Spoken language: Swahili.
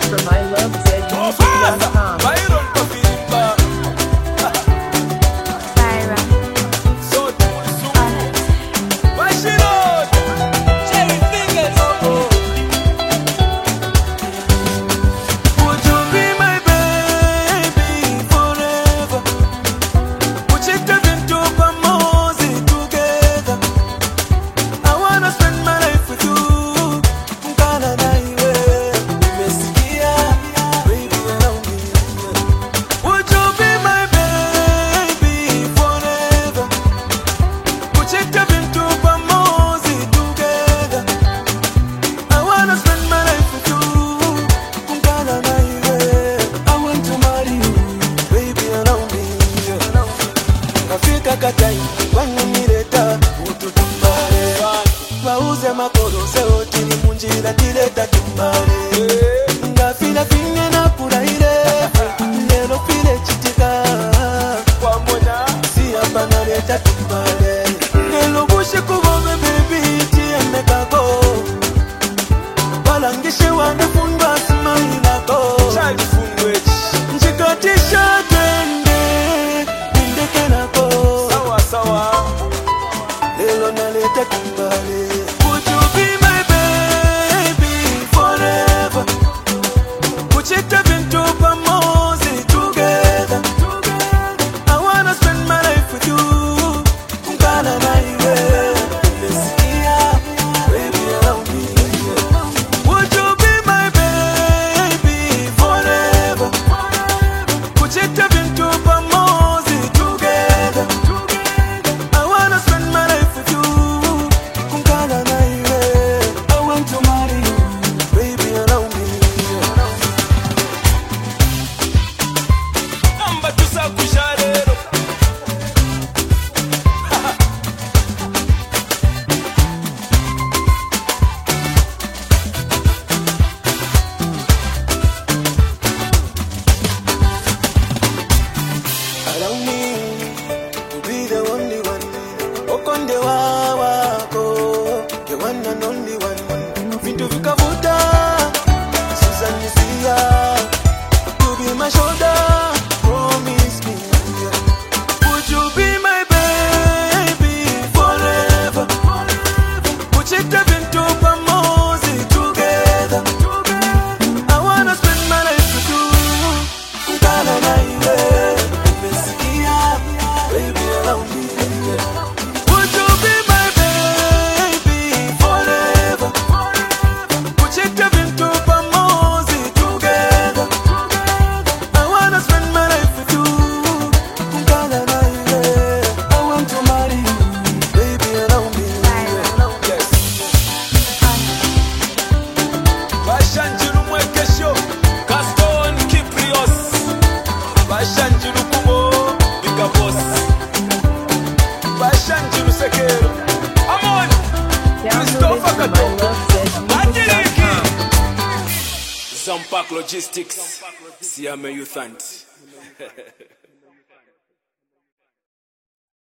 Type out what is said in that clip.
from ilovezmusic.com. Katai, wanyimireta, ututumbare Wauze makoro, seoti ni munjira tileta tumbare Ngafina finye na kuraire, lero pile chitika Siamba na leta tumbare Nelo bushi kubome baby, tieme kako Walangishe wanefundwa simailako Njikatisha twende, nindeke nako Lelo naleta tumbale. Would you be my baby forever? Kuchita bintu pamozi together. I wanna spend my life with you. Kunkana na iwe. Umesikia, baby around me. Would you be my baby forever? Kuchita bintu pamozi together. I wanna spend my life with you. Kunkana na iwe. I want to marry you, baby around me. Namba tusakusha lero. Allow me to be the only one. Okonde wako, the one and only one. Vitu vikavuta, Susanisia, to be my shoulder, promise me. Would you be my baby forever? Kuchita bintu pamozi together. I wanna spend my life with you. Kunkana na iwe. Umesikia, baby around me. Would you be my baby forever? Kuchita bintu pamozi together. I wanna spend my life with you. Kunkana na iwe. I want to marry you, baby around me. Yes. Bashanjiru mwekesho, Gaston Kiprios. Bashanjiru kumo, Bigga Boss. Bashanjiru sekero. Amon, Download it Christopher from Kato. Majiriki. ilovezmusic.com. Zampak Logistics. Siame Youth Hunt.